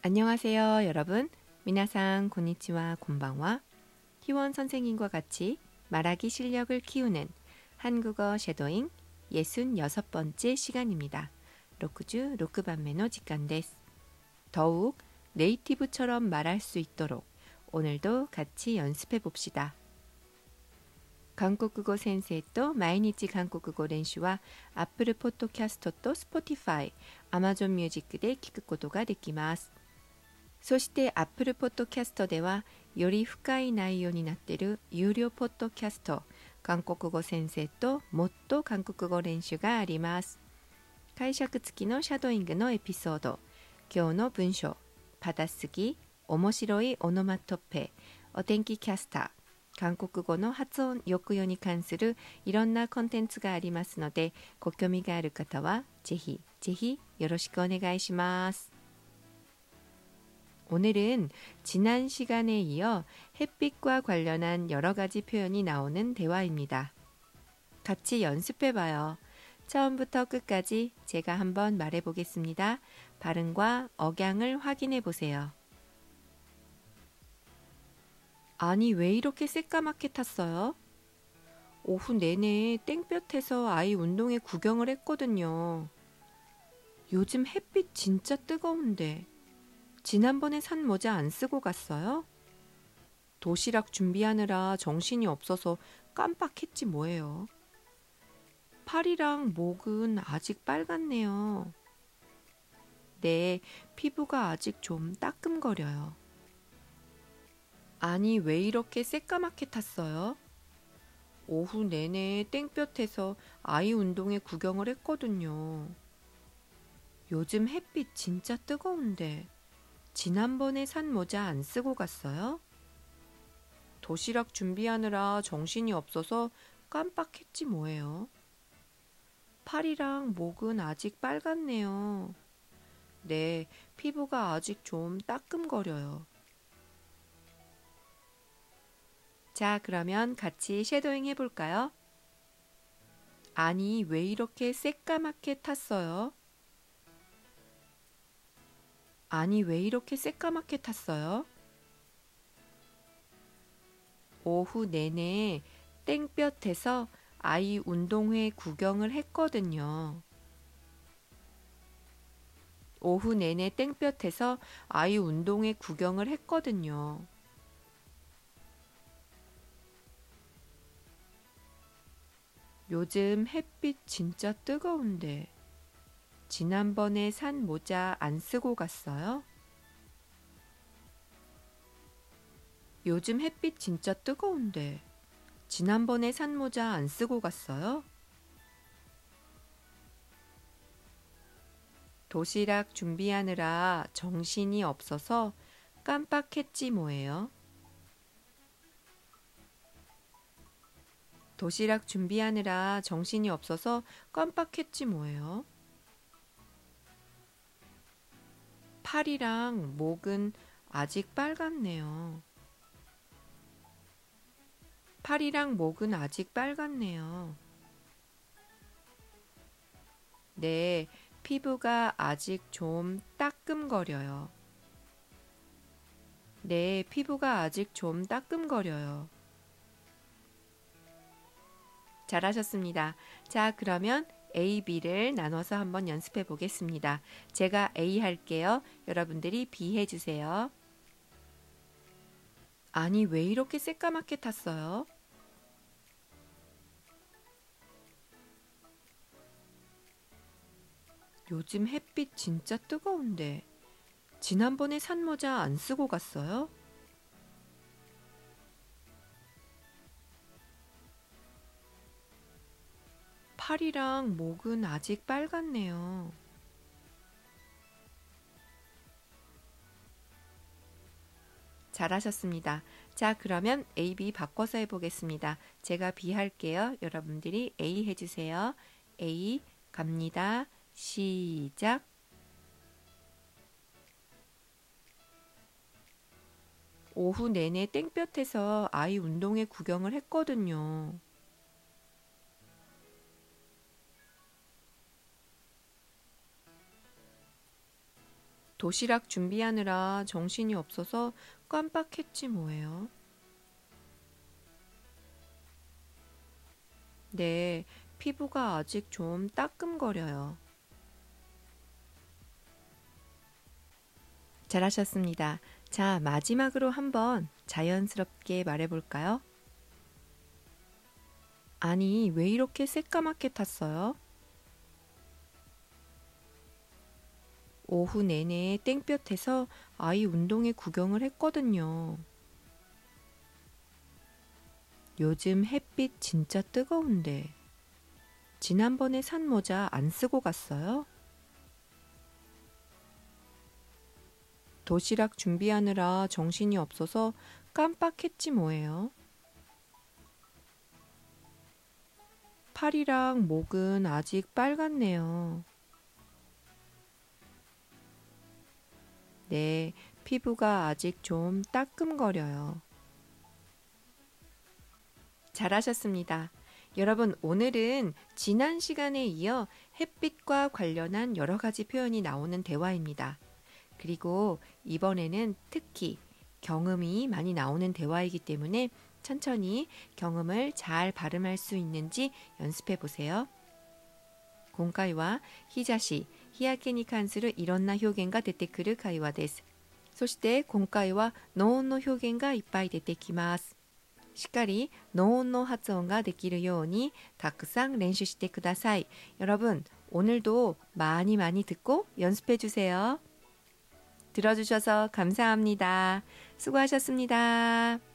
안녕하세요, 여러분. 미나상 고니치와 곤방와 희원 선생님과 같이 말하기 실력을 키우는 한국어 쉐도잉 66번째 시간입니다. 로크주 로크반메노 직관데스. 더욱 네이티브처럼 말할 수 있도록 오늘도 같이 연습해 봅시다. 한국어 센세이と 毎日韓国語練習は Apple Podcast と Spotify、Amazon Music で聞くことができます。そしてApple Podcast ではより深い内容になっている有料ポッドキャスト、韓国語先生ともっと韓国語練習があります。解釈付きのシャドーイングのエピソード、今日の文章、パダスギ、面白いオノマトペ、お天気キャスター、韓国語の発音、抑揚に関するいろんなコンテンツがありますので、ご興味がある方はぜひぜひよろしくお願いします。오늘은 지난 시간에 이어 햇빛과 관련한 여러 가지 표현이 나오는 대화입니다. 같이 연습해봐요. 처음부터 끝까지 제가 한번 말해보겠습니다. 발음과 억양을 확인해보세요. 아니, 왜 이렇게 새까맣게 탔어요? 오후 내내 땡볕에서 아이 운동회 구경을 했거든요. 요즘 햇빛 진짜 뜨거운데. 지난번에 산 모자 안 쓰고 갔어요? 도시락 준비하느라 정신이 없어서 깜빡했지 뭐예요. 팔이랑 목은 아직 빨갛네요. 네, 피부가 아직 좀 따끔거려요. 아니, 왜 이렇게 새까맣게 탔어요? 오후 내내 땡볕에서 아이 운동회 구경을 했거든요. 요즘 햇빛 진짜 뜨거운데. 지난번에 산 모자 안 쓰고 갔어요? 도시락 준비하느라 정신이 없어서 깜빡했지 뭐예요. 팔이랑 목은 아직 빨갛네요. 네, 피부가 아직 좀 따끔거려요. 자, 그러면 같이 쉐도잉 해볼까요? 아니, 왜 이렇게 새까맣게 탔어요? 아니, 왜 이렇게 새까맣게 탔어요? 오후 내내 땡볕에서 아이 운동회 구경을 했거든요. 오후 내내 땡볕에서 아이 운동회 구경을 했거든요. 요즘 햇빛 진짜 뜨거운데. 지난번에 산 모자 안 쓰고 갔어요? 요즘 햇빛 진짜 뜨거운데. 지난번에 산 모자 안 쓰고 갔어요? 도시락 준비하느라 정신이 없어서 깜빡했지 뭐예요. 도시락 준비하느라 정신이 없어서 깜빡했지 뭐예요. 팔이랑 목은 아직 빨갛네요. 팔이랑 목은 아직 빨갛네요. 네, 피부가 아직 좀 따끔거려요. 네, 피부가 아직 좀 따끔거려요. 잘하셨습니다. 자, 그러면 A, B를 나눠서 한번 연습해 보겠습니다. 제가 A 할게요. 여러분들이 B 해주세요. 아니, 왜 이렇게 새까맣게 탔어요? 요즘 햇빛 진짜 뜨거운데. 지난번에 산 모자 안 쓰고 갔어요? 팔이랑 목은 아직 빨갛네요. 잘하셨습니다. 자, 그러면 A, B 바꿔서 해보겠습니다. 제가 B 할게요. 여러분들이 A 해주세요. A 갑니다. 시작. 오후 내내 땡볕에서 아이 운동회 구경을 했거든요. 도시락 준비하느라 정신이 없어서 깜빡했지 뭐예요. 네, 피부가 아직 좀 따끔거려요. 잘하셨습니다. 자, 마지막으로 한번 자연스럽게 말해볼까요? 아니, 왜 이렇게 새까맣게 탔어요? 오후 내내 땡볕에서 아이 운동회 구경을 했거든요. 요즘 햇빛 진짜 뜨거운데. 지난번에 산 모자 안 쓰고 갔어요? 도시락 준비하느라 정신이 없어서 깜빡했지 뭐예요. 팔이랑 목은 아직 빨갛네요. 네, 피부가 아직 좀 따끔거려요. 잘하셨습니다. 여러분, 오늘은 지난 시간에 이어 햇빛과 관련한 여러 가지 표현이 나오는 대화입니다. 그리고 이번에는 특히 경음이 많이 나오는 대화이기 때문에 천천히 경음을 잘 발음할 수 있는지 연습해 보세요. 今回は日差し、日焼けに関するいろんな表現が出てくる会話です。そして今回は濃音の表現がいっぱい出てきます。しっかり濃音の発音ができるようにたくさん練習してください。여러분, 오늘도 많이 듣고 연습해 주세요. 들어주셔서 감사합니다. 수고하셨습니다.